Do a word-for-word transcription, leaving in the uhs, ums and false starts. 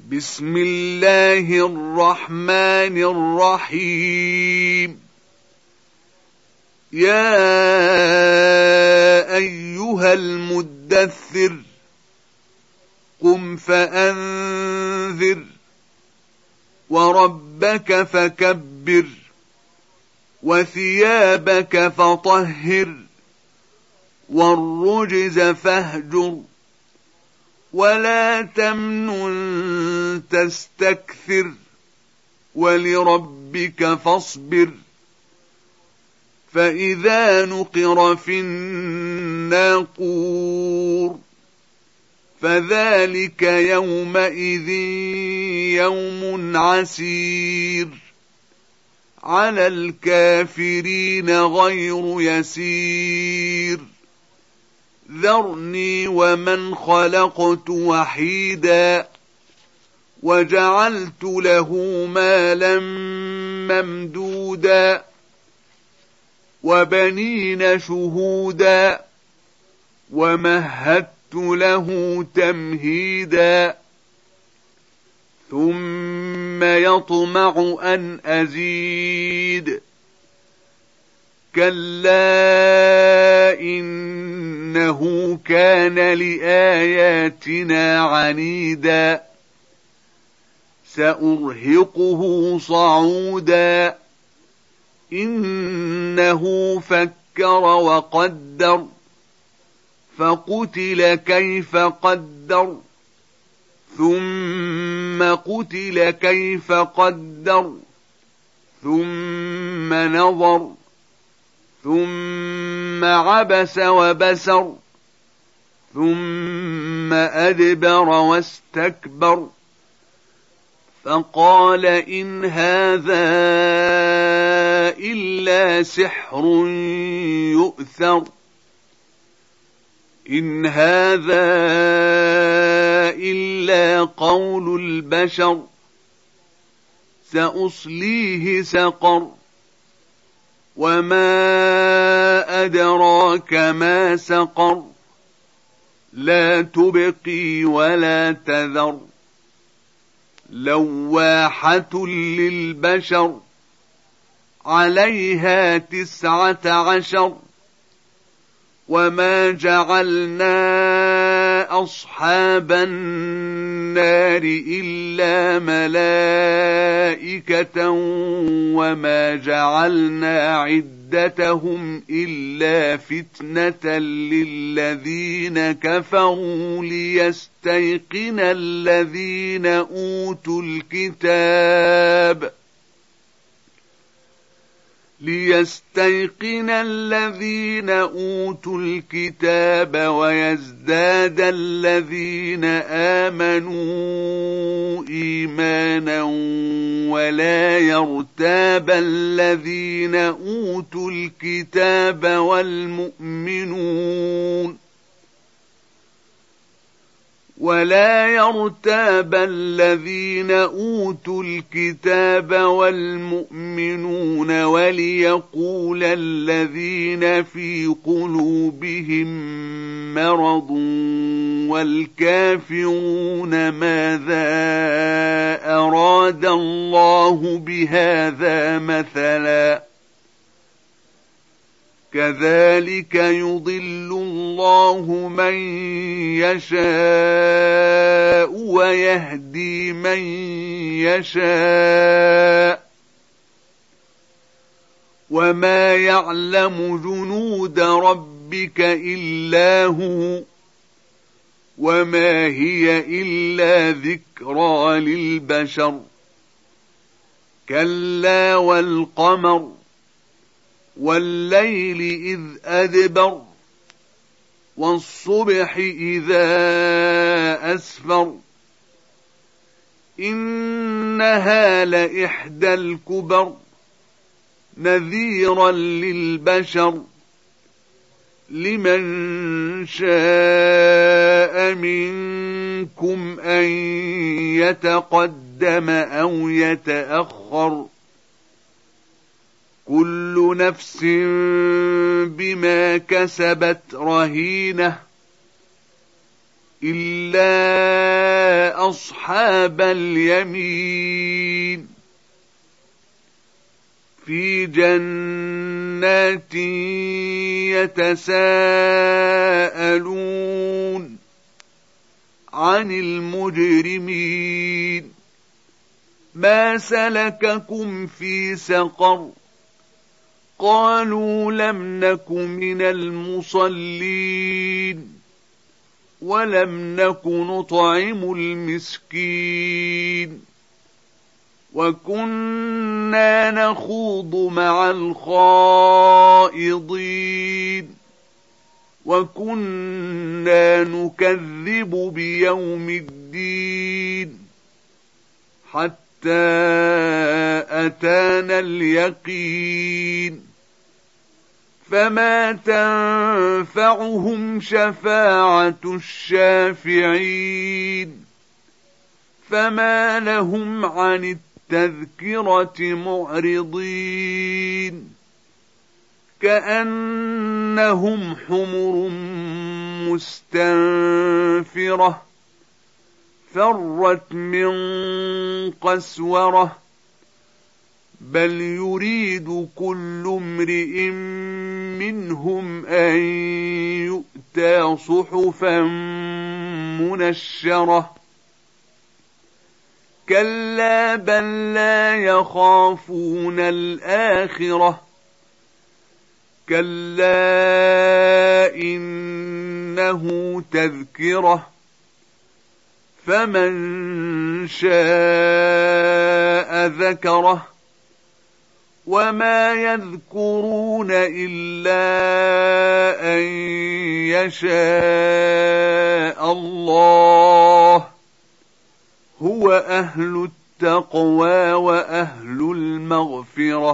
بسم الله الرحمن الرحيم. يا أيها المدثر قم فأنذر وربك فكبر وثيابك فطهر والرجز فاهجر ولا تمنن تستكثر ولربك فاصبر. فإذا نقر في الناقور فذلك يومئذ يوم عسير على الكافرين غير يسير. ذرني ومن خلقت وحيدا وجعلت له مالا ممدودا وبنين شهودا ومهدت له تمهيدا ثم يطمع أن أزيد. كلا إنه كان لآياتنا عنيدا سأرهقه صعودا. إنه فكر وقدر فقتل كيف قدر ثم قتل كيف قدر ثم نظر ثم عبس وبسر ثم أدبر واستكبر فقال إن هذا إلا سحر يؤثر. إن هذا إلا قول البشر سأصليه سقر وما أدراك ما سقر لا تبقي ولا تذر لواحة للبشر عليها تسعة عشر. وما جعلنا أصحاب النار إلا ملائكة وما جعلنا عدتهم إلا فتنة للذين كفروا ليستيقن الذين أوتوا الكتاب ليستيقن الذين أوتوا الكتاب ويزداد الذين آمنوا إيمانا ولا يرتاب الذين أوتوا الكتاب والمؤمنون ولا يرتاب الذين أوتوا الكتاب والمؤمنون وليقول الذين في قلوبهم مرض والكافرون ماذا أراد الله بهذا مثلا كذلك يضل الله من يشاء ويهدي من يشاء وما يعلم جنود ربك إلا هو وما هي إلا ذكرى للبشر. كلا والقمر والليل إذ أدبر والصبح إذا أسفر إنها لإحدى الكبر نذيرا للبشر لمن شاء منكم أن يتقدم أو يتأخر كل نفس بما كسبت رهينة إلا أصحاب اليمين في جنات يتساءلون عن المجرمين ما سلككم في سقر قالوا لم نك من المصلين ولم نك نطعم المسكين وكنا نخوض مع الخائضين وكنا نكذب بيوم الدين حتى أتانا اليقين فما تنفعهم شفاعة الشافعين فما لهم عن التذكرة معرضين كأنهم حمر مستنفرة فرت من قسورة بل يريد كل امرئ منهم أن يؤتى صحفا منشرة كلا بل لا يخافون الآخرة كلا إنه تذكرة فمن شاء ذكره وما يذكرون إلا أن يشاء الله هو أهل التقوى وأهل المغفرة